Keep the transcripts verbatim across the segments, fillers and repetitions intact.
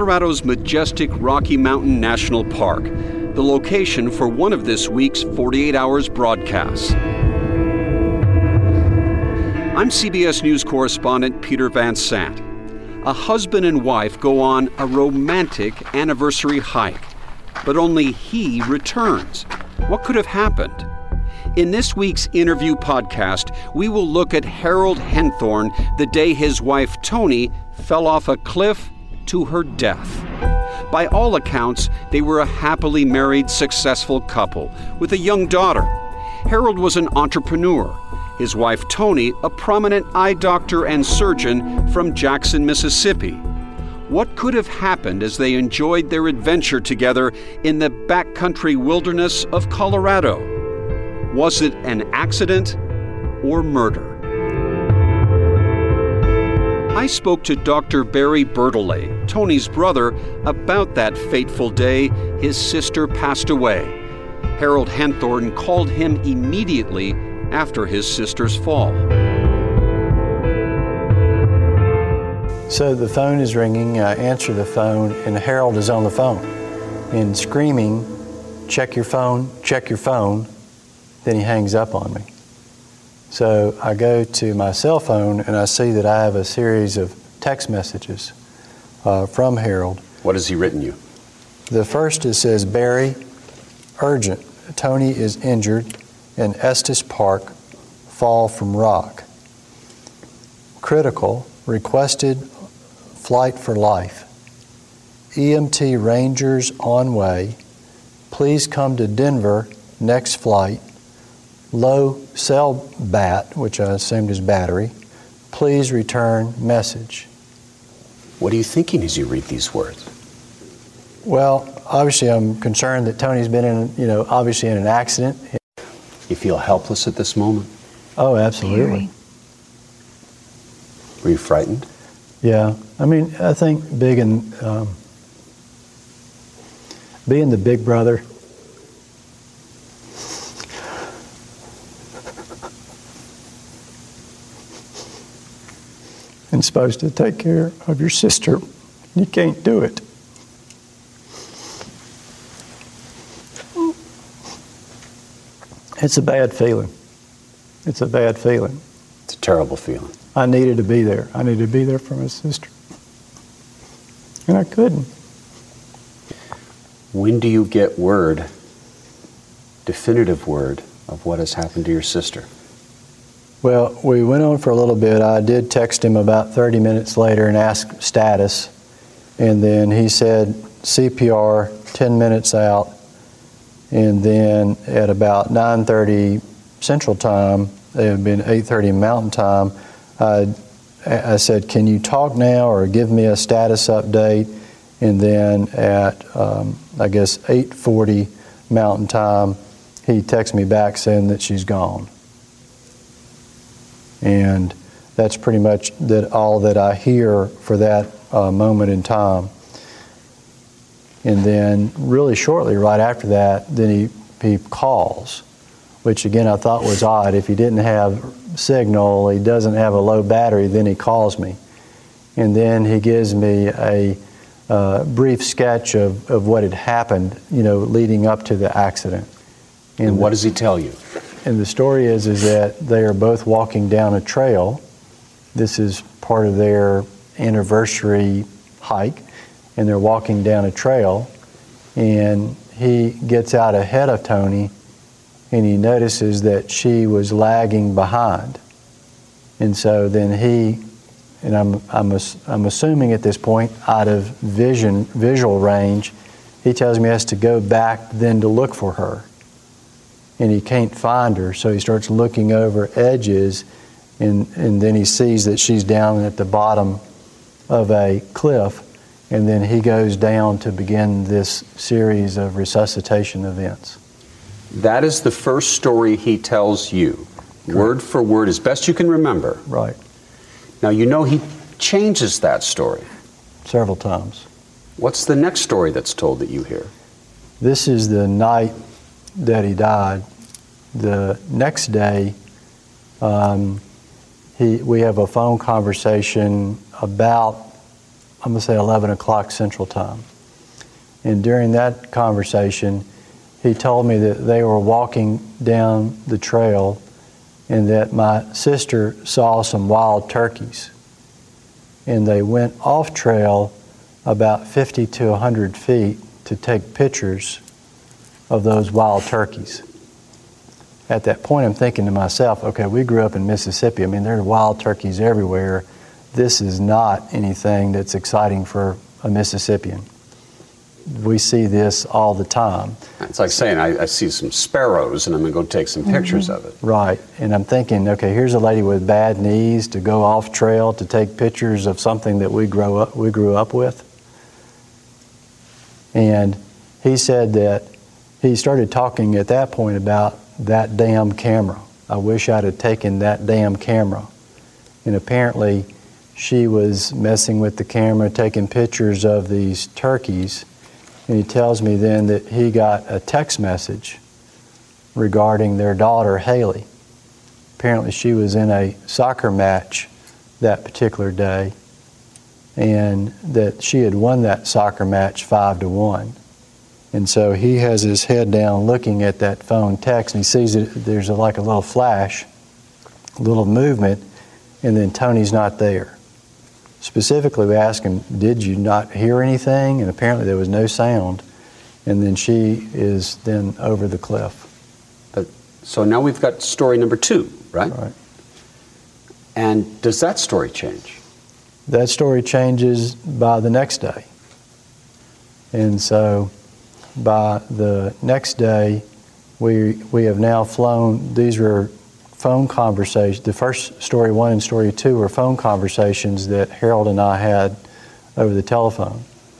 Colorado's majestic Rocky Mountain National Park, the location for one of this week's forty-eight hours broadcasts. I'm C B S News correspondent Peter Van Sant. A husband and wife go on a romantic anniversary hike, but only he returns. What could have happened? In this week's interview podcast, we will look at Harold Henthorn the day his wife Toni fell off a cliff to her death. By all accounts, they were a happily married, successful couple with a young daughter. Harold was an entrepreneur. His wife Toni, a prominent eye doctor and surgeon from Jackson, Mississippi. What could have happened as they enjoyed their adventure together in the backcountry wilderness of Colorado? Was it an accident or murder? I spoke to Doctor Barry Bertolet, Toni's brother, about that fateful day his sister passed away. Harold Henthorn called him immediately after his sister's fall. So the phone is ringing, I answer the phone, and Harold is on the phone and screaming, "Check your phone, check your phone." Then he hangs up on me. So I go to my cell phone and I see that I have a series of text messages uh, from Harold. What has he written you? The first, it says, "Barry, urgent, Toni is injured in Estes Park, fall from rock. Critical, requested flight for life. E M T Rangers on way. Please come to Denver, next flight. Low cell bat," which I assumed is battery. "Please return message." What are you thinking as you read these words? Well, obviously I'm concerned that Toni's been in, you know, obviously in an accident. You feel helpless at this moment? Oh, absolutely. Were you frightened? Yeah. I mean, I think big and um, being the big brother, and supposed to take care of your sister, you can't do it. It's a bad feeling. It's a bad feeling. It's a terrible feeling. I needed to be there. I needed to be there for my sister. And I couldn't. When do you get word, definitive word, of what has happened to your sister? Well, we went on for a little bit. I did text him about thirty minutes later and ask status. And then he said C P R ten minutes out. And then at about nine thirty Central Time, it had been eight thirty Mountain Time, I, I said, "Can you talk now or give me a status update?" And then at, um, I guess, eight forty Mountain Time, he texted me back saying that she's gone. And that's pretty much that all that I hear for that uh, moment in time. And then really shortly right after that, then he, he calls, which again I thought was odd. If he didn't have signal, he doesn't have a low battery, then he calls me. And then he gives me a uh, brief sketch of, of what had happened, you know, leading up to the accident. And, and what does he tell you? And the story is, is that they are both walking down a trail. This is part of their anniversary hike. And they're walking down a trail, and he gets out ahead of Toni, and he notices that she was lagging behind. And so then he, and I'm, I'm, I'm assuming at this point, out of vision, visual range, he tells me he has to go back then to look for her. And he can't find her, so he starts looking over edges, and, and then he sees that she's down at the bottom of a cliff. And then he goes down to begin this series of resuscitation events. That is the first story he tells you, correct, word for word, as best you can remember. Right. Now, you know he changes that story. Several times. What's the next story that's told that you hear? This is the night that he died. The next day, um, he, we have a phone conversation about I'm going to say eleven o'clock Central Time. And during that conversation, he told me that they were walking down the trail and that my sister saw some wild turkeys. And they went off trail about fifty to one hundred feet to take pictures of those wild turkeys. At that point, I'm thinking to myself, okay, we grew up in Mississippi. I mean, there are wild turkeys everywhere. This is not anything that's exciting for a Mississippian. We see this all the time. It's like saying, I, I see some sparrows and I'm going to go take some pictures mm-hmm. of it. Right. And I'm thinking, okay, here's a lady with bad knees to go off trail to take pictures of something that we grow up, we grew up with. And he said that he started talking at that point about that damn camera. I wish I'd have taken that damn camera. And apparently she was messing with the camera, taking pictures of these turkeys. And he tells me then that he got a text message regarding their daughter, Haley. Apparently she was in a soccer match that particular day, and that she had won that soccer match five to one. And so he has his head down looking at that phone text, and he sees it, there's a, like a little flash, a little movement, and then Tony's not there. Specifically, we asked him, did you not hear anything? And apparently there was no sound. And then she is then over the cliff. But so now we've got story number two, right? Right. And does that story change? That story changes by the next day. And so by the next day, we we have now flown, these are phone conversations. The first story one and story two were phone conversations that Harold and I had over the telephone.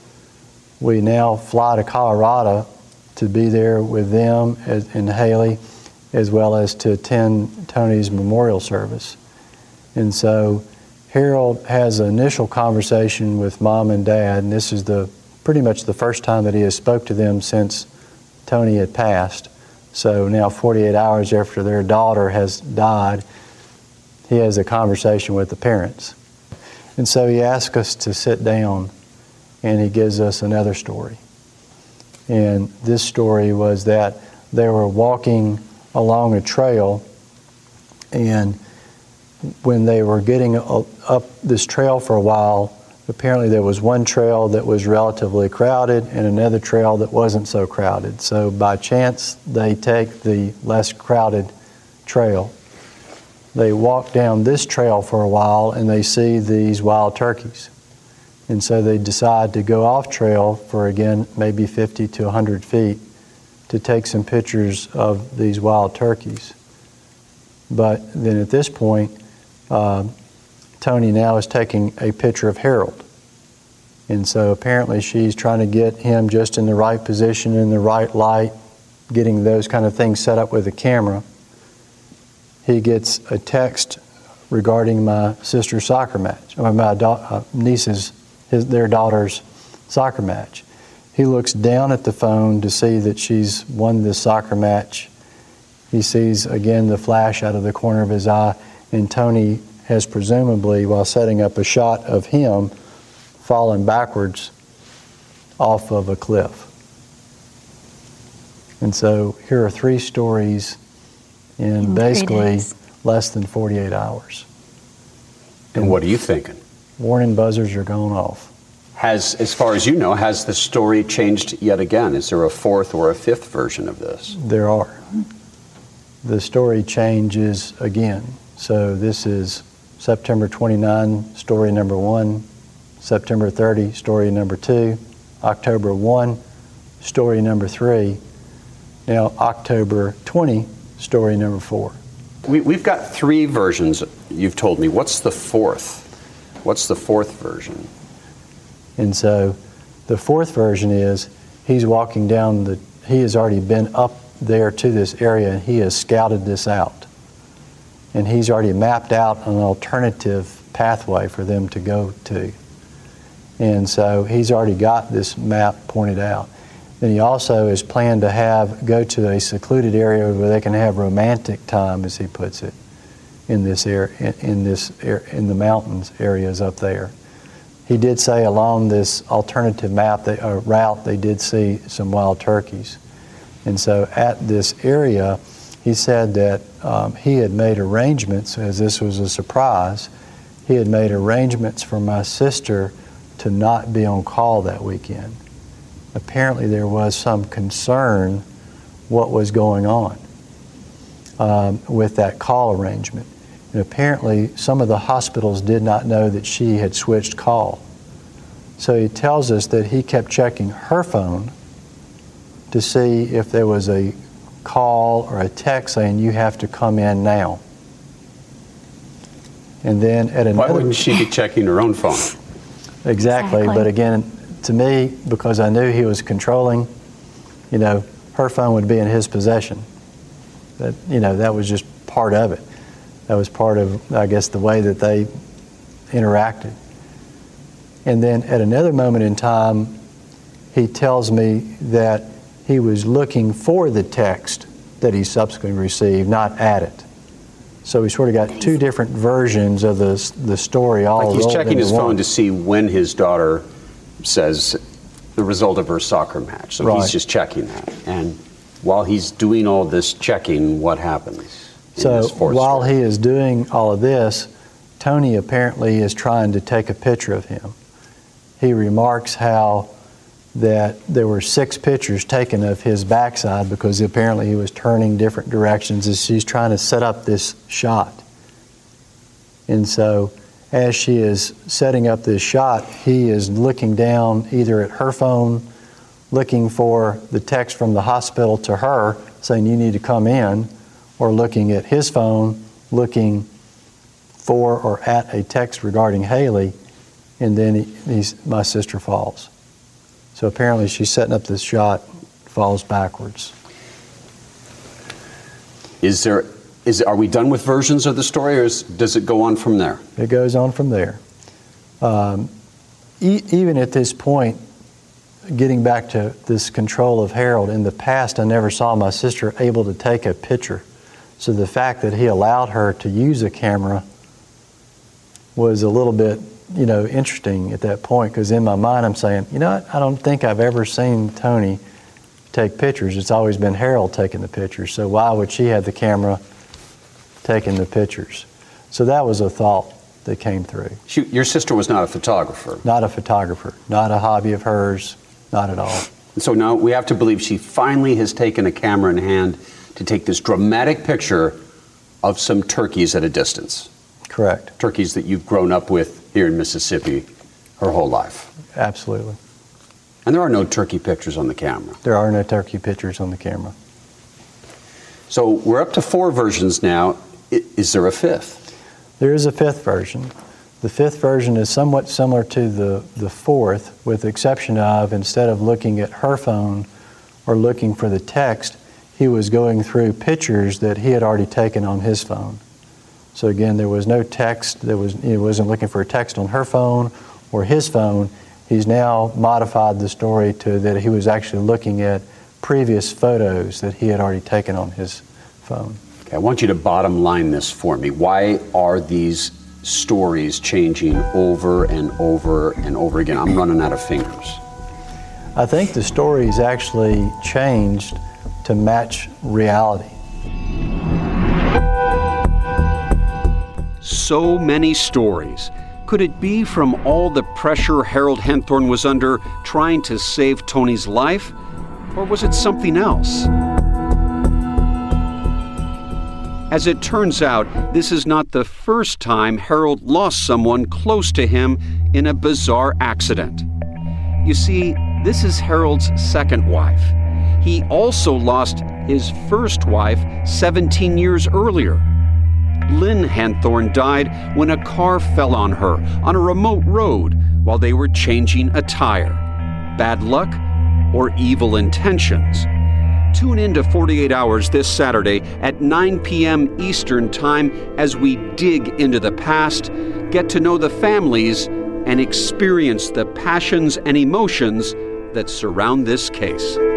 We now fly to Colorado to be there with them and Haley, as well as to attend Tony's memorial service. And so Harold has an initial conversation with Mom and Dad, and this is the pretty much the first time that he has spoke to them since Tony had passed. So now forty-eight hours after their daughter has died, he has a conversation with the parents. And so he asks us to sit down, and he gives us another story. And this story was that they were walking along a trail, and when they were getting up this trail for a while, apparently there was one trail that was relatively crowded and another trail that wasn't so crowded. So by chance, they take the less crowded trail. They walk down this trail for a while and they see these wild turkeys. And so they decide to go off trail for, again, maybe fifty to one hundred feet to take some pictures of these wild turkeys. But then at this point, uh, Tony now is taking a picture of Harold. And so apparently she's trying to get him just in the right position, in the right light, getting those kind of things set up with the camera. He gets a text regarding my sister's soccer match, or my da- uh, niece's, his, their daughter's soccer match. He looks down at the phone to see that she's won this soccer match. He sees again the flash out of the corner of his eye, and Tony has presumably, while setting up a shot of him, fallen backwards off of a cliff. And so here are three stories in, in basically less than forty-eight hours. And what are you thinking? Warning buzzers are going off. Has, as far as you know, has the story changed yet again? Is there a fourth or a fifth version of this? There are. The story changes again. So this is September twenty-ninth, story number one, September thirtieth, story number two, October first, story number three, now October twentieth, story number four. We, we've got three versions, you've told me. What's the fourth? What's the fourth version? And so the fourth version is he's walking down the, he has already been up there to this area and he has scouted this out. And he's already mapped out an alternative pathway for them to go to. And so he's already got this map pointed out. Then he also is planned to have, go to a secluded area where they can have romantic time, as he puts it, in this area, in this in the mountains areas up there. he did say along this alternative map, they, uh, route, they did see some wild turkeys. And so at this area, he said that um, he had made arrangements, as this was a surprise, he had made arrangements for my sister to not be on call that weekend. Apparently there was some concern what was going on um, with that call arrangement. And apparently some of the hospitals did not know that she had switched call. So he tells us that he kept checking her phone to see if there was a call or a text saying, you have to come in now. And then at another... Why wouldn't she be checking her own phone? Exactly, Exactly. But again, to me, because I knew he was controlling, you know, her phone would be in his possession. That, you know, that was just part of it. That was part of, I guess, the way that they interacted. And then at another moment in time, he tells me that he was looking for the text that he subsequently received, not at it. So we sort of got two different versions of the, the story all Like he's rolled checking into his one. phone to see when his daughter says the result of her soccer match. So Right. he's just checking that. And while he's doing all this checking, what happens? in So this fourth while story? he is doing all of this, Tony apparently is trying to take a picture of him. He remarks how that there were six pictures taken of his backside because apparently he was turning different directions as she's trying to set up this shot. And so as she is setting up this shot, he is looking down either at her phone, looking for the text from the hospital to her saying you need to come in, or looking at his phone, looking for or at a text regarding Haley, and then he, he's, my sister falls. So apparently she's setting up this shot, falls backwards. Is there, is, are we done with versions of the story, or is, does it go on from there? It goes on from there. Um, e- even at this point, getting back to this control of Harold, in the past I never saw my sister able to take a picture. So the fact that he allowed her to use a camera was a little bit, you know, interesting at that point, because in my mind I'm saying, you know what, I don't think I've ever seen Tony take pictures. It's always been Harold taking the pictures. So why would she have the camera taking the pictures? So that was a thought that came through. She, your sister was not a photographer. Not a photographer, not a hobby of hers, not at all. And so now we have to believe she finally has taken a camera in hand to take this dramatic picture of some turkeys at a distance. Correct. Turkeys that you've grown up with here in Mississippi her whole life. Absolutely. And there are no turkey pictures on the camera. There are no turkey pictures on the camera. So we're up to four versions now. I- Is there a fifth? There is a fifth version. The fifth version is somewhat similar to the, the fourth, with the exception of, instead of looking at her phone or looking for the text, he was going through pictures that he had already taken on his phone. So again, there was no text. There was, he wasn't looking for a text on her phone or his phone. He's now modified the story to that he was actually looking at previous photos that he had already taken on his phone. Okay, I want you to bottom line this for me. Why are these stories changing over and over and over again? I'm running out of fingers. I think the story's actually changed to match reality. So many stories. Could it be from all the pressure Harold Henthorn was under trying to save Tony's life? Or was it something else? As it turns out, this is not the first time Harold lost someone close to him in a bizarre accident. You see, this is Harold's second wife. He also lost his first wife seventeen years earlier. Lynn Henthorn died when a car fell on her on a remote road while they were changing a tire. Bad luck or evil intentions? Tune in to forty-eight hours this Saturday at nine p.m. Eastern Time as we dig into the past, get to know the families, and experience the passions and emotions that surround this case.